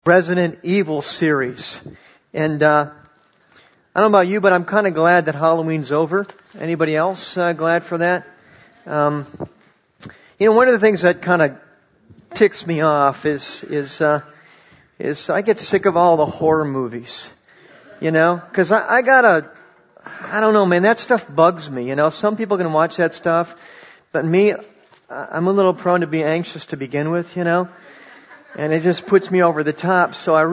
Resident Evil series. And I don't know about you, but I'm kind of glad that Halloween's over. Anybody else glad for that? One of the things that kind of ticks me off is I get sick of all the horror movies. Because I don't know, man, that stuff bugs me. Some people can watch that stuff, but me, I'm a little prone to be anxious to begin with, and it just puts me over the top. So I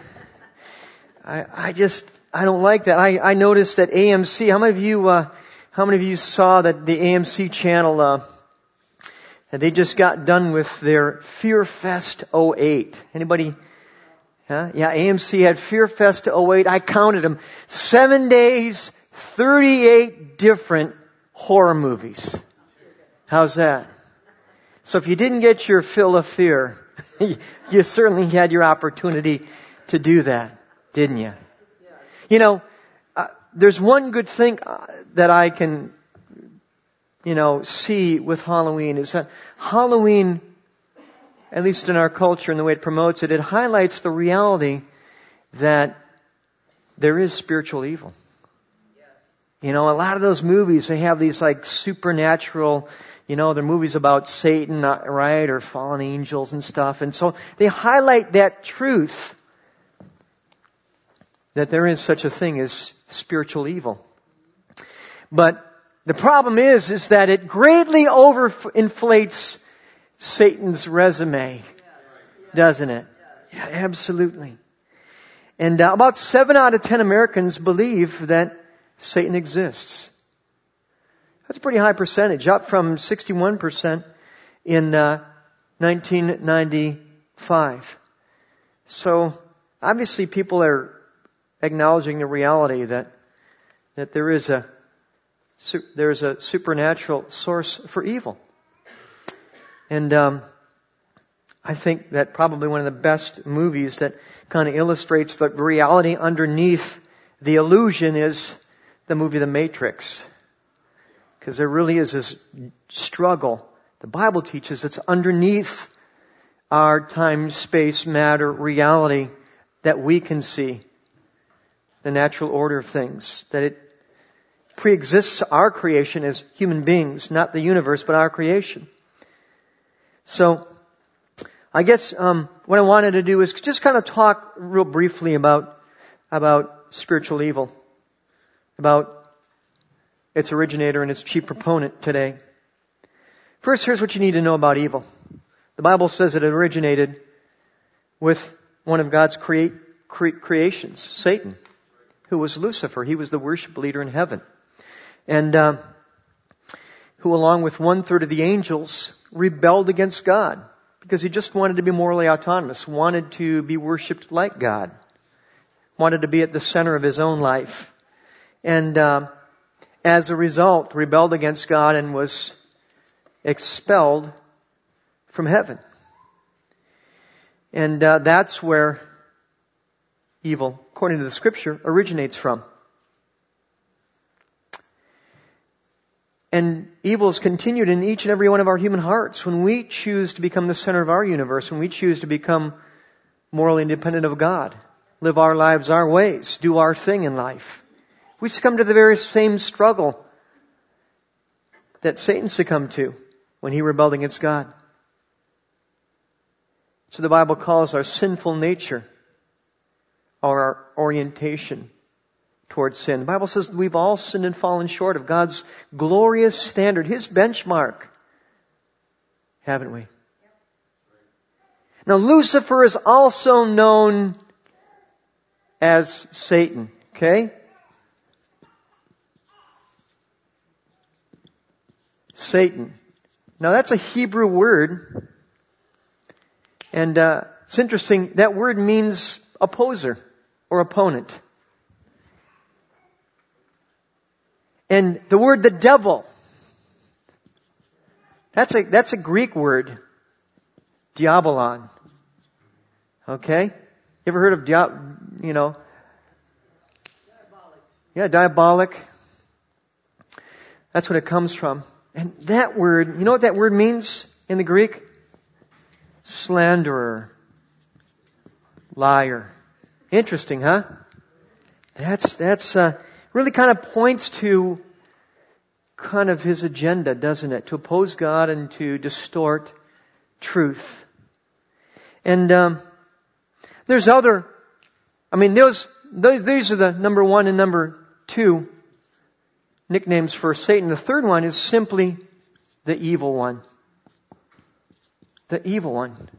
don't like that. I noticed that AMC, how many of you saw that the AMC channel, they just got done with their Fear Fest 08. Anybody? Huh? Yeah, AMC had Fear Fest 08. I counted them. 7 days, 38 different horror movies. How's that? So if you didn't get your fill of fear, you certainly had your opportunity to do that, didn't you? There's one good thing that I can, see with Halloween is that Halloween, at least in our culture and the way it promotes it, it highlights the reality that there is spiritual evil. A lot of those movies, they have these like supernatural, they're movies about Satan, right, or fallen angels and stuff. And so they highlight that truth that there is such a thing as spiritual evil. But the problem is that it greatly overinflates Satan's resume, doesn't it? Yeah, absolutely. And about 7 out of 10 Americans believe that Satan exists. That's a pretty high percentage, up from 61% in 1995. So obviously people are acknowledging the reality that there is a supernatural source for evil. And I think that probably one of the best movies that kind of illustrates the reality underneath the illusion is the movie The Matrix. Because there really is this struggle. The Bible teaches it's underneath our time, space, matter, reality that we can see the natural order of things. That it pre-exists our creation as human beings, not the universe, but our creation. So, I guess what I wanted to do is just kind of talk real briefly about spiritual evil, about its originator and its chief proponent today. First, here's what you need to know about evil. The Bible says it originated with one of God's creations, Satan, who was Lucifer. He was the worship leader in heaven. And who, along with 1/3 of the angels, rebelled against God because he just wanted to be morally autonomous, wanted to be worshipped like God, wanted to be at the center of his own life. And as a result, rebelled against God and was expelled from heaven. And that's where evil, according to the Scripture, originates from. And evil is continued in each and every one of our human hearts when we choose to become the center of our universe, when we choose to become morally independent of God, live our lives our ways, do our thing in life. We succumb to the very same struggle that Satan succumbed to when he rebelled against God. So the Bible calls our sinful nature our orientation towards sin. The Bible says that we've all sinned and fallen short of God's glorious standard, His benchmark. Haven't we? Now Lucifer is also known as Satan. Okay? Satan. Now that's a Hebrew word. And it's interesting, that word means opposer or opponent. And the word the devil, that's a Greek word, diabolon. Okay? You ever heard of diabolic? Yeah, diabolic. That's what it comes from. And that word, you know what that word means in the Greek? Slanderer. liar. Interesting, huh? That's really kind of points to kind of his agenda, doesn't it? To oppose God and to distort truth. And there's other, these are the number 1 and number 2 nicknames for Satan. The third one is simply the evil one. The evil one.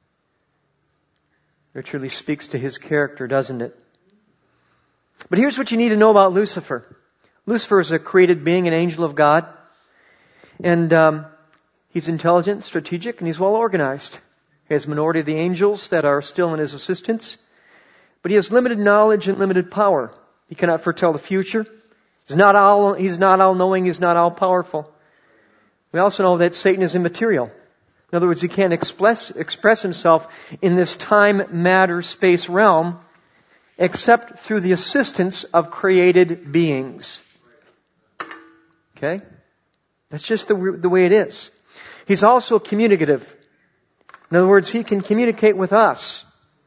It truly speaks to his character, doesn't it? But here's what you need to know about Lucifer. Lucifer is a created being, an angel of God. And he's intelligent, strategic, and he's well organized. He has a minority of the angels that are still in his assistance. But he has limited knowledge and limited power. He cannot foretell the future. He's not all-knowing. He's not all-powerful. We also know that Satan is immaterial. In other words, he can't express himself in this time, matter, space realm except through the assistance of created beings. Okay? That's just the way it is. He's also communicative. In other words, he can communicate with us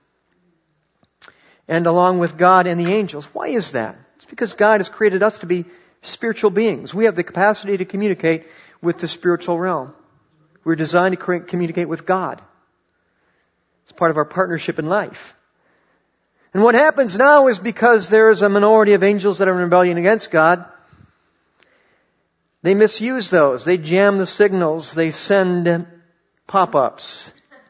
and along with God and the angels. Why is that? It's because God has created us to be spiritual beings. We have the capacity to communicate with the spiritual realm. We're designed to communicate with God. It's part of our partnership in life. And what happens now is because there's a minority of angels that are in rebellion against God, they misuse those. They jam the signals. They send pop-ups.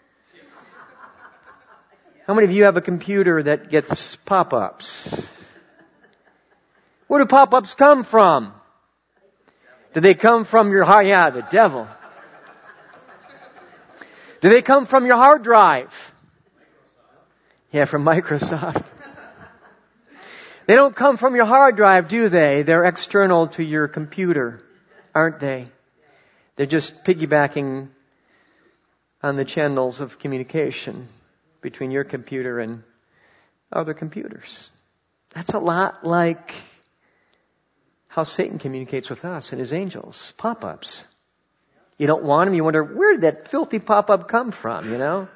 How many of you have a computer that gets pop-ups? Where do pop-ups come from? Do they come from your heart? Yeah, the devil. Do they come from your hard drive? Yeah, from Microsoft. They don't come from your hard drive, do they? They're external to your computer, aren't they? They're just piggybacking on the channels of communication between your computer and other computers. That's a lot like how Satan communicates with us and his angels. Pop-ups. You don't want them, you wonder, where did that filthy pop-up come from, you know?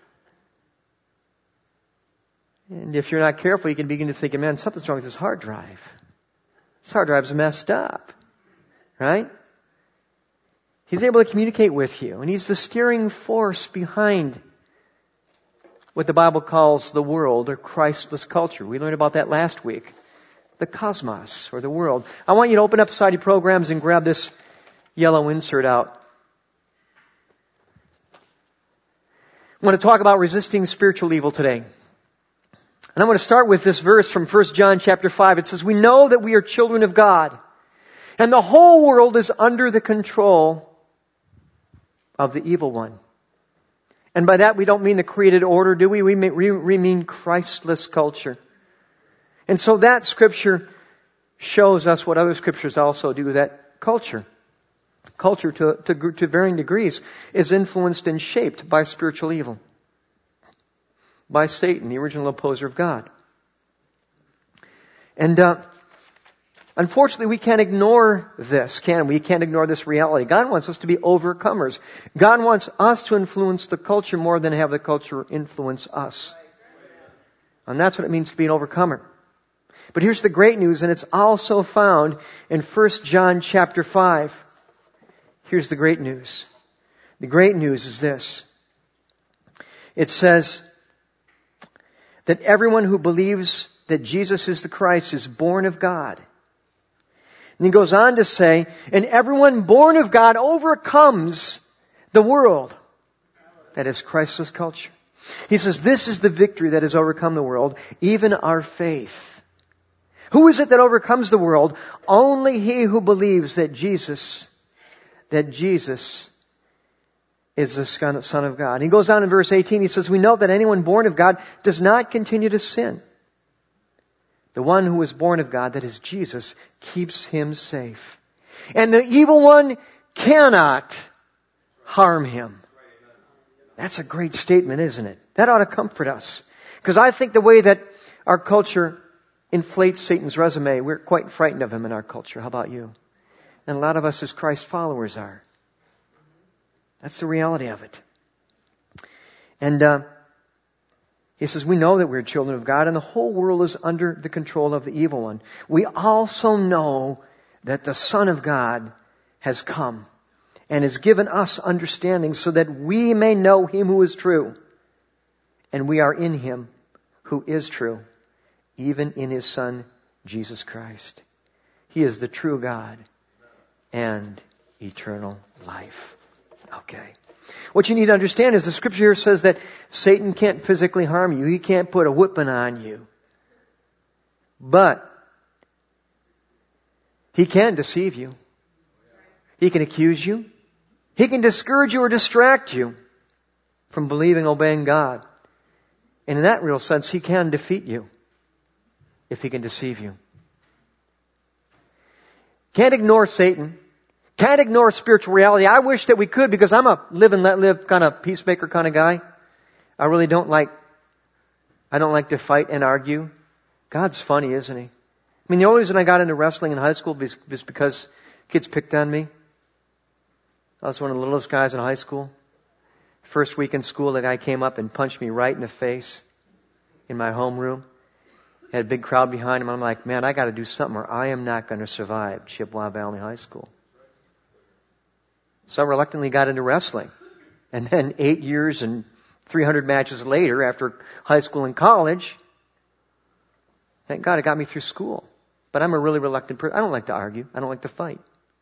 And if you're not careful, you can begin to think, man, something's wrong with this hard drive. This hard drive's messed up. Right? He's able to communicate with you. And he's the steering force behind what the Bible calls the world or Christless culture. We learned about that last week. The cosmos or the world. I want you to open up Society Programs and grab this yellow insert out. I want to talk about resisting spiritual evil today. And I want to start with this verse from 1 John chapter 5. It says, we know that we are children of God, and the whole world is under the control of the evil one. And by that we don't mean the created order, do we? We mean Christless culture. And so that scripture shows us what other scriptures also do, that culture to varying degrees is influenced and shaped by spiritual evil. By Satan, the original opposer of God. And unfortunately, we can't ignore this, can we? We can't ignore this reality. God wants us to be overcomers. God wants us to influence the culture more than have the culture influence us. And that's what it means to be an overcomer. But here's the great news, and it's also found in 1 John chapter 5. Here's the great news. The great news is this. It says that everyone who believes that Jesus is the Christ is born of God. And he goes on to say, and everyone born of God overcomes the world. That is Christless culture. He says, this is the victory that has overcome the world, even our faith. Who is it that overcomes the world? Only he who believes that Jesus is the Son of God. He goes on in verse 18, he says, we know that anyone born of God does not continue to sin. The one who is born of God, that is Jesus, keeps him safe. And the evil one cannot harm him. That's a great statement, isn't it? That ought to comfort us. Because I think the way that our culture inflates Satan's resume, we're quite frightened of him in our culture. How about you? And a lot of us as Christ followers are. That's the reality of it. And He says, we know that we're children of God and the whole world is under the control of the evil one. We also know that the Son of God has come and has given us understanding so that we may know Him who is true. And we are in Him who is true, even in His Son, Jesus Christ. He is the true God and eternal life. Okay. What you need to understand is the scripture here says that Satan can't physically harm you. He can't put a whipping on you. But he can deceive you. He can accuse you. He can discourage you or distract you from believing, obeying God. And in that real sense, he can defeat you if he can deceive you. Can't ignore Satan. Can't ignore spiritual reality. I wish that we could, because I'm a live and let live kind of peacemaker kind of guy. I really don't like to fight and argue. God's funny, isn't He? I mean, the only reason I got into wrestling in high school was because kids picked on me. I was one of the littlest guys in high school. First week in school, the guy came up and punched me right in the face in my homeroom. Had a big crowd behind him. I'm like, man, I got to do something or I am not going to survive Chippewa Valley High School. So I reluctantly got into wrestling. And then 8 years and 300 matches later, after high school and college, thank God it got me through school. But I'm a really reluctant person. I don't like to argue. I don't like to fight.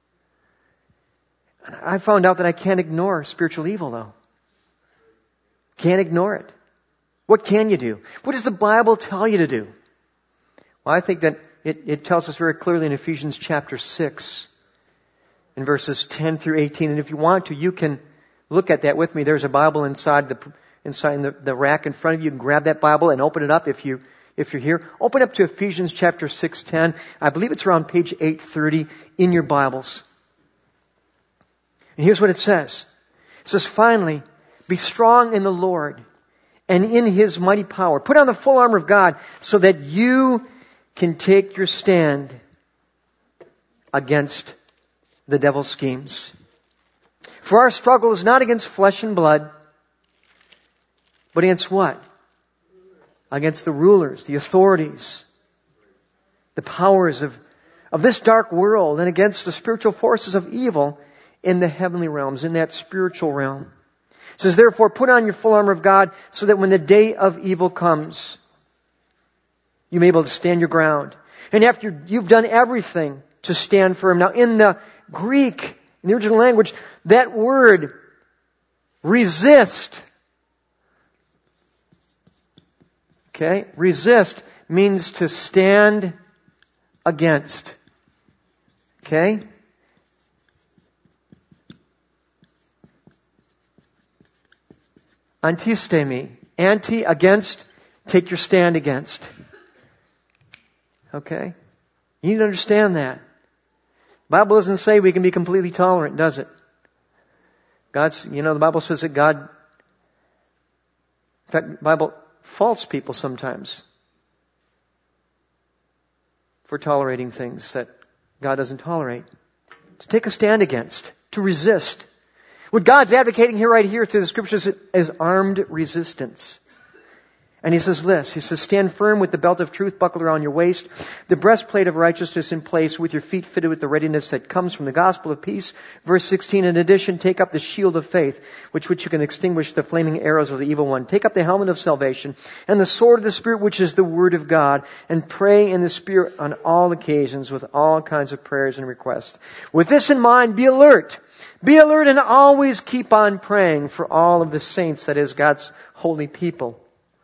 And I found out that I can't ignore spiritual evil, though. Can't ignore it. What can you do? What does the Bible tell you to do? Well, I think that it tells us very clearly in Ephesians chapter 6. In verses 10 through 18. And if you want to, you can look at that with me. There's a Bible inside the rack in front of you. You can grab that Bible and open it up if you're here. Open up to Ephesians chapter 6:10. I believe it's around page 830 in your Bibles. And here's what it says. It says, finally, be strong in the Lord and in His mighty power. Put on the full armor of God so that you can take your stand against the devil's schemes. For our struggle is not against flesh and blood, but against what? Against the rulers, the authorities, the powers of this dark world, and against the spiritual forces of evil in the heavenly realms, in that spiritual realm. It says, therefore, put on your full armor of God so that when the day of evil comes, you may be able to stand your ground. And after you've done everything to stand firm. Now, in the Greek, in the original language, that word, resist. Okay? Resist means to stand against. Okay? Antistemi. Anti, against, take your stand against. Okay? You need to understand that. The Bible doesn't say we can be completely tolerant, does it? The Bible says that God, in fact, the Bible faults people sometimes for tolerating things that God doesn't tolerate. To take a stand against, to resist. What God's advocating here, right here through the scriptures, is armed resistance. And He says this, He says, stand firm with the belt of truth buckled around your waist, the breastplate of righteousness in place, with your feet fitted with the readiness that comes from the gospel of peace. Verse 16, in addition, take up the shield of faith, which you can extinguish the flaming arrows of the evil one. Take up the helmet of salvation and the sword of the Spirit, which is the word of God, and pray in the Spirit on all occasions with all kinds of prayers and requests. With this in mind, be alert. Be alert and always keep on praying for all of the saints, that is, God's holy people.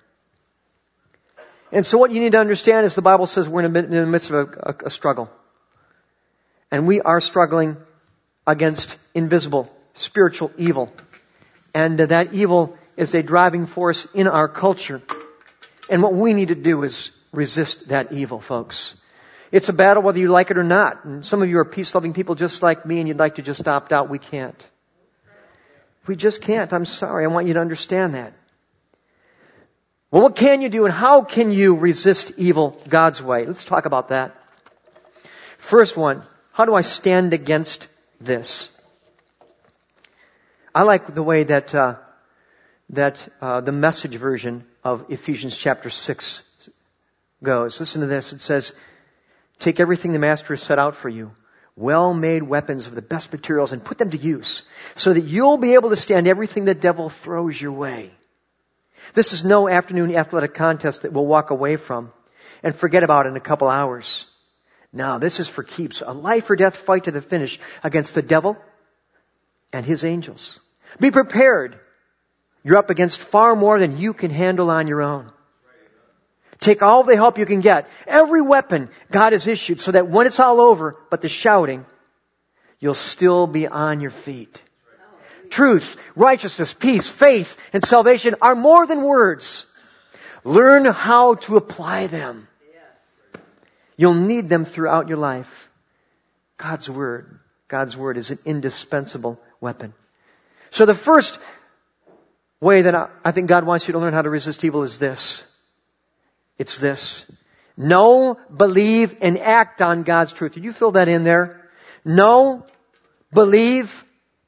And so what you need to understand is the Bible says we're in the midst of a struggle. And we are struggling against invisible, spiritual evil. And that evil is a driving force in our culture. And what we need to do is resist that evil, folks. It's a battle whether you like it or not. And some of you are peace-loving people just like me and you'd like to just opt out. We can't. We just can't. I'm sorry. I want you to understand that. Well, what can you do and how can you resist evil God's way? Let's talk about that. First one, how do I stand against this? I like the way that the Message version of Ephesians chapter 6 goes. Listen to this. It says, take everything the Master has set out for you, well-made weapons of the best materials, and put them to use so that you'll be able to stand everything the devil throws your way. This is no afternoon athletic contest that we'll walk away from and forget about in a couple hours. No, this is for keeps. A life or death fight to the finish against the devil and his angels. Be prepared. You're up against far more than you can handle on your own. Take all the help you can get. Every weapon God has issued so that when it's all over, but the shouting, you'll still be on your feet. Truth, righteousness, peace, faith, and salvation are more than words. Learn how to apply them. You'll need them throughout your life. God's Word is an indispensable weapon. So the first way that I think God wants you to learn how to resist evil is this. It's this. Know, believe, and act on God's truth. Did you fill that in there? Know, believe,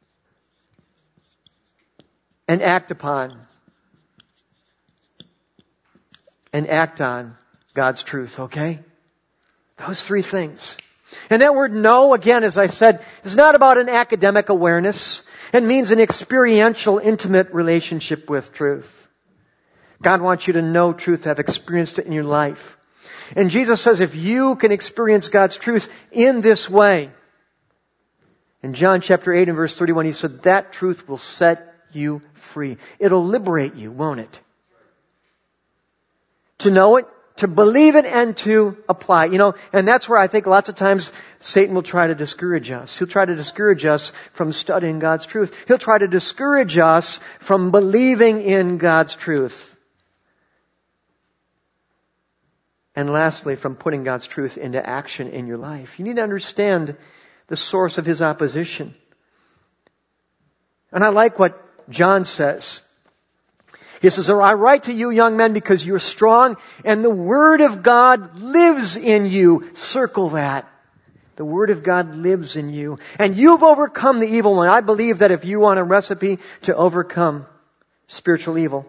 and act upon. And act on God's truth, okay? Those three things. And that word know, again, as I said, is not about an academic awareness. It means an experiential, intimate relationship with truth. God wants you to know truth, to have experienced it in your life. And Jesus says if you can experience God's truth in this way, in John chapter 8 and verse 31, He said that truth will set you free. It'll liberate you, won't it? To know it, to believe it, and to apply. And that's where I think lots of times Satan will try to discourage us. He'll try to discourage us from studying God's truth. He'll try to discourage us from believing in God's truth. And lastly, from putting God's truth into action in your life. You need to understand the source of his opposition. And I like what John says. He says, I write to you, young men, because you're strong and the Word of God lives in you. Circle that. The Word of God lives in you. And you've overcome the evil one. I believe that if you want a recipe to overcome spiritual evil,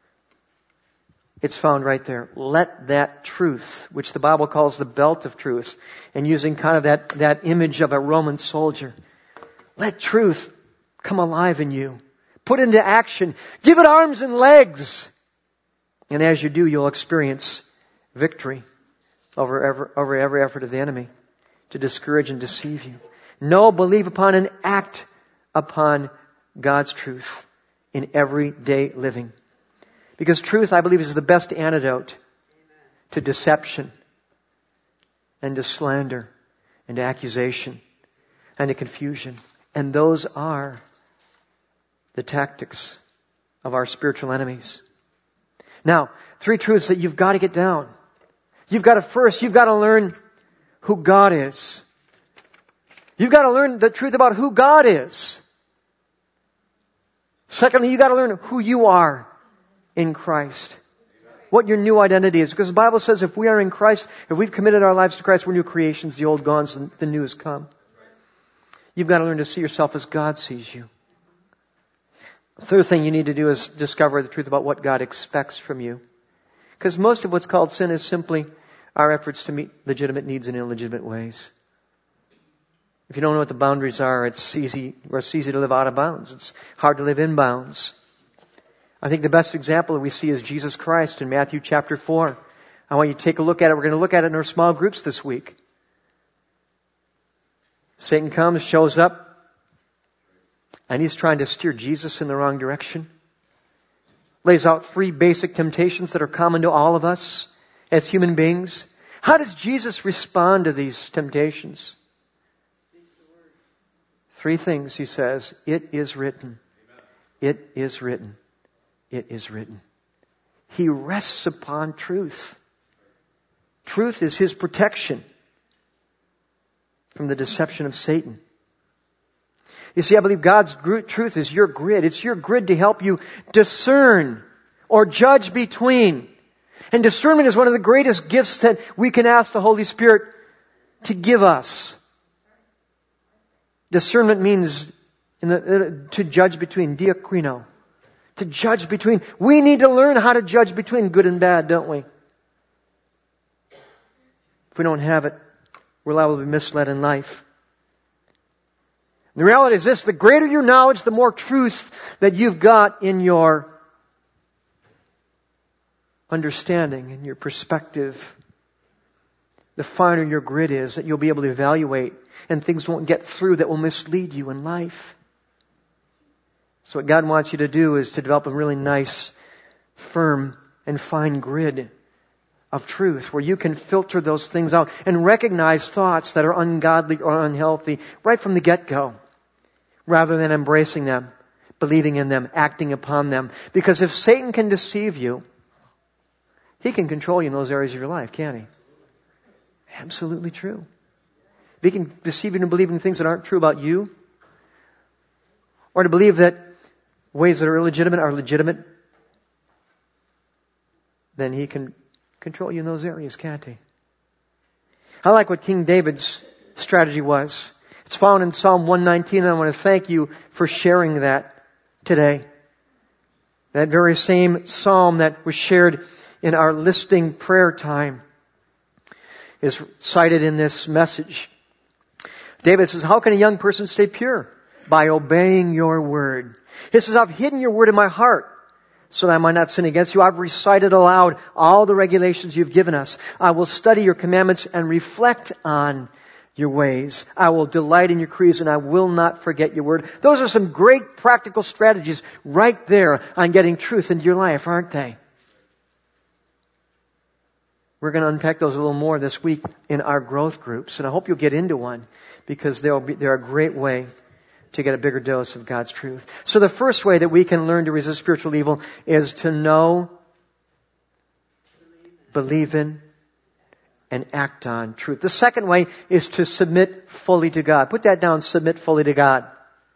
it's found right there. Let that truth, which the Bible calls the belt of truth, and using kind of that image of a Roman soldier, let truth come alive in you. Put into action. Give it arms and legs. And as you do, you'll experience victory over every effort of the enemy to discourage and deceive you. Know, believe upon, and act upon God's truth in everyday living. Because truth, I believe, is the best antidote to deception and to slander and to accusation and to confusion. And those are the tactics of our spiritual enemies. Now, three truths that you've got to get down. You've got to learn who God is. You've got to learn the truth about who God is. Secondly, you've got to learn who you are in Christ. What your new identity is. Because the Bible says if we are in Christ, if we've committed our lives to Christ, we're new creations, the old gone, the new has come. You've got to learn to see yourself as God sees you. The third thing you need to do is discover the truth about what God expects from you. Because most of what's called sin is simply our efforts to meet legitimate needs in illegitimate ways. If you don't know what the boundaries are, it's easy to live out of bounds. It's hard to live in bounds. I think the best example that we see is Jesus Christ in Matthew chapter 4. I want you to take a look at it. We're going to look at it in our small groups this week. Satan comes, shows up, and he's trying to steer Jesus in the wrong direction. Lays out three basic temptations that are common to all of us as human beings. How does Jesus respond to these temptations? Three things, he says. It is written. It is written. It is written. He rests upon truth. Truth is his protection from the deception of Satan. You see, I believe God's truth is your grid. It's your grid to help you discern or judge between. And discernment is one of the greatest gifts that we can ask the Holy Spirit to give us. Discernment means to judge between, diakrino, To judge between. We need to learn how to judge between good and bad, don't we? If we don't have it, we're liable to be misled in life. The reality is this: the greater your knowledge, the more truth that you've got in your understanding and your perspective. The finer your grid is, that you'll be able to evaluate, and things won't get through that will mislead you in life. So what God wants you to do is to develop a really nice, firm, and fine grid of truth where you can filter those things out and recognize thoughts that are ungodly or unhealthy right from the get-go, rather than embracing them, believing in them, acting upon them. Because if Satan can deceive you, he can control you in those areas of your life, can't he? Absolutely true. If he can deceive you into believing things that aren't true about you, or to believe that ways that are illegitimate are legitimate, then he can control you in those areas, can't he? I like what King David's strategy was. It's found in Psalm 119, and I want to thank you for sharing that today. That very same psalm that was shared in our listing prayer time is cited in this message. David says, how can a young person stay pure? By obeying your word. He says, I've hidden your word in my heart so that I might not sin against you. I've recited aloud all the regulations you've given us. I will study your commandments and reflect on your ways. I will delight in your creeds and I will not forget your word. Those are some great practical strategies right there on getting truth into your life, aren't they? We're going to unpack those a little more this week in our growth groups, and I hope you'll get into one because they're a great way to get a bigger dose of God's truth. So the first way that we can learn to resist spiritual evil is to know, believe in, and act on truth. The second way is to submit fully to God. Put that down, submit fully to God.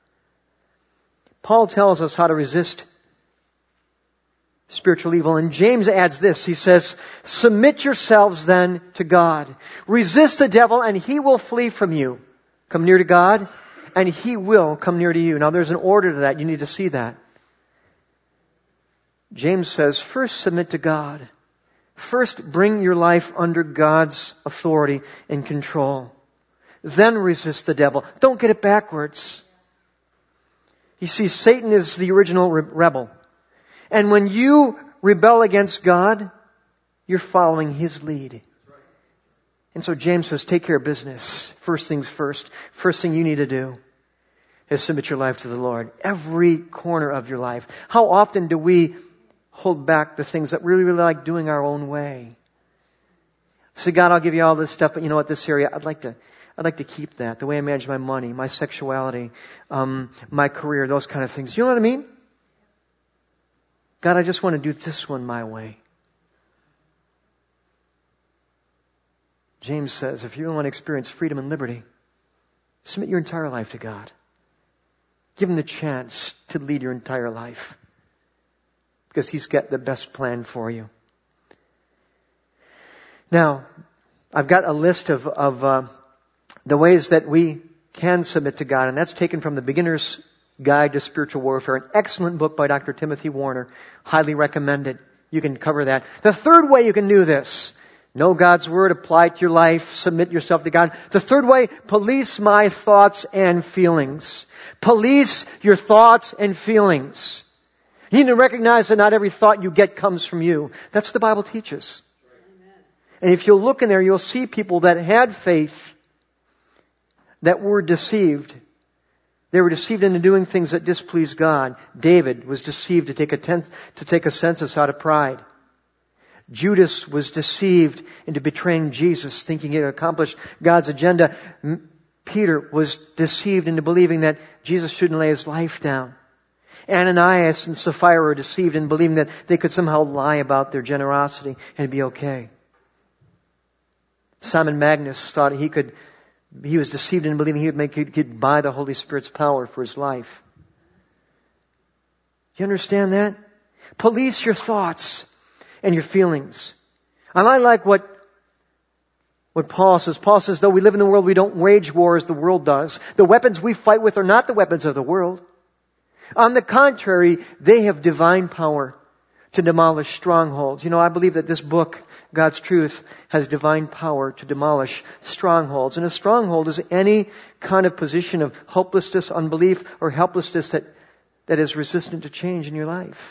Paul tells us how to resist spiritual evil, and James adds this. He says, submit yourselves then to God. Resist the devil and he will flee from you. Come near to God and he will come near to you. Now there's an order to that. You need to see that. James says, first submit to God. First bring your life under God's authority and control. Then resist the devil. Don't get it backwards. You see, Satan is the original rebel. And when you rebel against God, you're following his lead. And so James says, take care of business. First things first. First thing you need to do is submit your life to the Lord. Every corner of your life. How often do we hold back the things that we really like doing our own way? Say, God, I'll give you all this stuff, but you know what, this area, I'd like to keep that. The way I manage my money, my sexuality, my career, those kind of things. You know what I mean? God, I just want to do this one my way. James says, if you want to experience freedom and liberty, submit your entire life to God. Give him the chance to lead your entire life. Because he's got the best plan for you. Now, I've got a list of the ways that we can submit to God, and that's taken from the Beginner's Guide to Spiritual Warfare, an excellent book by Dr. Timothy Warner. Highly recommended. You can cover that. The third way you can do this, know God's Word, apply it to your life, submit yourself to God. The third way, police my thoughts and feelings. Police your thoughts and feelings. You need to recognize that not every thought you get comes from you. That's what the Bible teaches. And if you'll look in there, you'll see people that had faith that were deceived. They were deceived into doing things that displeased God. David was deceived to take a census out of pride. Judas was deceived into betraying Jesus, thinking he had accomplished God's agenda. Peter was deceived into believing that Jesus shouldn't lay his life down. Ananias and Sapphira were deceived in believing that they could somehow lie about their generosity and be okay. Simon Magnus thought he was deceived in believing he could buy the Holy Spirit's power for his life. You understand that? Police your thoughts and your feelings. And I like what Paul says. Paul says, though we live in the world, we don't wage war as the world does. The weapons we fight with are not the weapons of the world. On the contrary, they have divine power to demolish strongholds. I believe that this book, God's Truth, has divine power to demolish strongholds. And a stronghold is any kind of position of hopelessness, unbelief, or helplessness that is resistant to change in your life.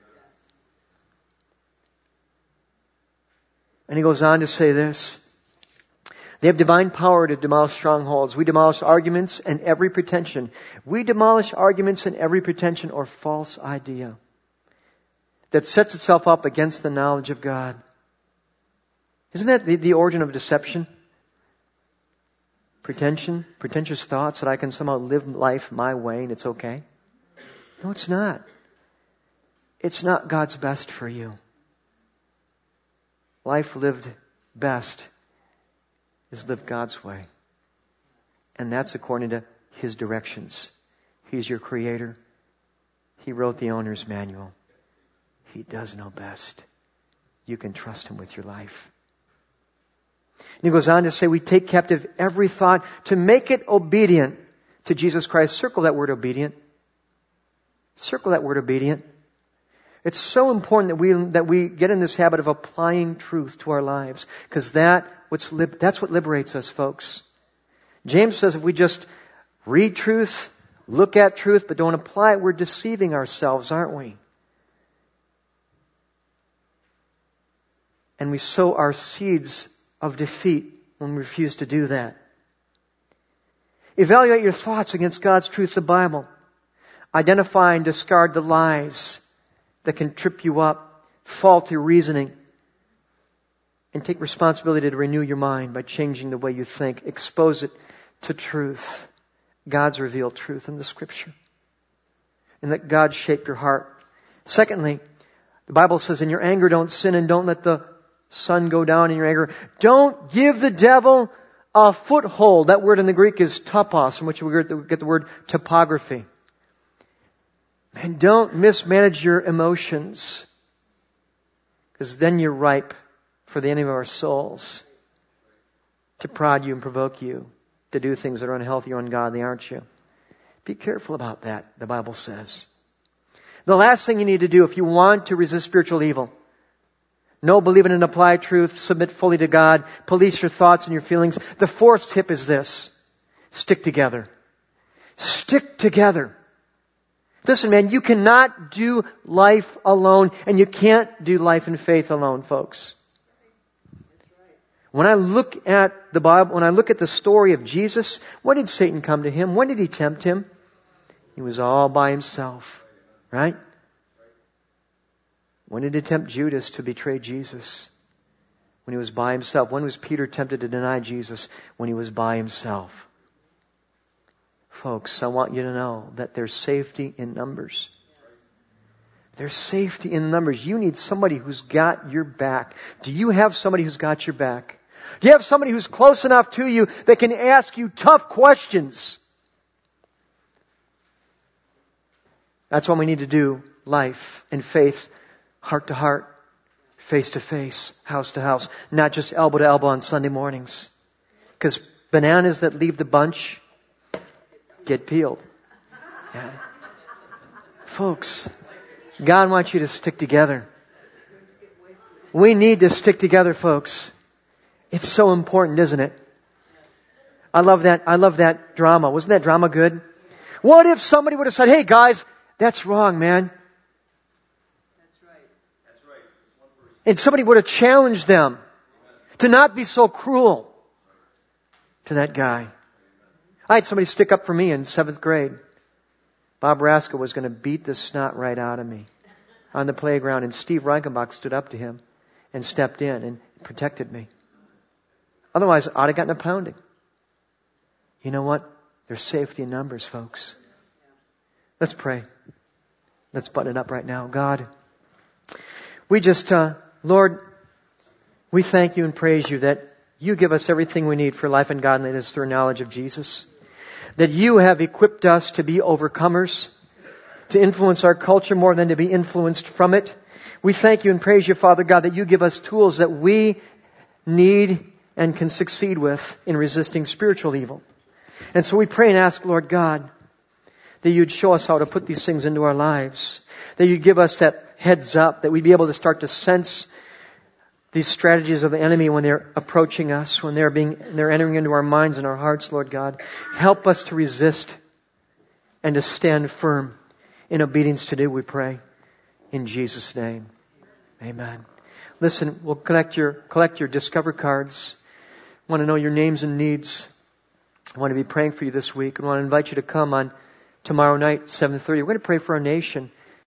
And he goes on to say this. They have divine power to demolish strongholds. We demolish arguments and every pretension. We demolish arguments and every pretension or false idea that sets itself up against the knowledge of God. Isn't that the origin of deception? Pretentious thoughts that I can somehow live life my way and it's okay. No, it's not. It's not God's best for you. Life lived best is lived God's way. And that's according to His directions. He's your Creator. He wrote the owner's manual. He does know best. You can trust Him with your life. And he goes on to say, we take captive every thought to make it obedient to Jesus Christ. Circle that word obedient. Circle that word obedient. It's so important that we get in this habit of applying truth to our lives, because that's what liberates us, folks. James says if we just read truth, look at truth, but don't apply it, we're deceiving ourselves, aren't we? And we sow our seeds of defeat when we refuse to do that. Evaluate your thoughts against God's truth, the Bible. Identify and discard the lies that can trip you up, faulty reasoning, and take responsibility to renew your mind by changing the way you think. Expose it to truth, God's revealed truth in the Scripture, and let God shape your heart. Secondly, the Bible says, in your anger don't sin, and don't let the sun go down in your anger. Don't give the devil a foothold. That word in the Greek is topos, from which we get the word topography. And don't mismanage your emotions, because then you're ripe for the enemy of our souls to prod you and provoke you to do things that are unhealthy or ungodly, aren't you? Be careful about that, the Bible says. The last thing you need to do if you want to resist spiritual evil: know, believe in, and apply truth, submit fully to God, police your thoughts and your feelings. The fourth tip is this: stick together. Stick together. Listen, man, you cannot do life alone, and you can't do life in faith alone, folks. When I look at the Bible, when I look at the story of Jesus, when did Satan come to Him? When did he tempt Him? He was all by himself, right? When did he tempt Judas to betray Jesus? When he was by himself. When was Peter tempted to deny Jesus? When he was by himself. Folks, I want you to know that there's safety in numbers. There's safety in numbers. You need somebody who's got your back. Do you have somebody who's got your back? Do you have somebody who's close enough to you that can ask you tough questions? That's what we need to do. Life and faith, heart to heart, face to face, house to house, not just elbow to elbow on Sunday mornings. Because bananas that leave the bunch get peeled. Yeah. Folks, God wants you to stick together. We need to stick together, folks. It's so important, isn't it? I love that drama. Wasn't that drama good? What if somebody would have said, hey guys, that's wrong, man. That's right. And somebody would have challenged them to not be so cruel to that guy. I had somebody stick up for me in 7th grade. Bob Raska was going to beat the snot right out of me on the playground, and Steve Reichenbach stood up to him and stepped in and protected me. Otherwise, I'd have gotten a pounding. You know what? There's safety in numbers, folks. Let's pray. Let's button it up right now. God, we just, Lord, we thank you and praise you that you give us everything we need for life and godliness through knowledge of Jesus. That you have equipped us to be overcomers, to influence our culture more than to be influenced from it. We thank you and praise you, Father God, that you give us tools that we need and can succeed with in resisting spiritual evil. And so we pray and ask, Lord God, that you'd show us how to put these things into our lives, that you'd give us that heads up, that we'd be able to start to sense these strategies of the enemy when they're approaching us, when they're entering into our minds and our hearts, Lord God. Help us to resist and to stand firm in obedience to do, we pray. In Jesus' name. Amen. Listen, we'll collect your Discover cards. I want to know your names and needs. I want to be praying for you this week. I want to invite you to come on tomorrow night, 7:30. We're going to pray for our nation.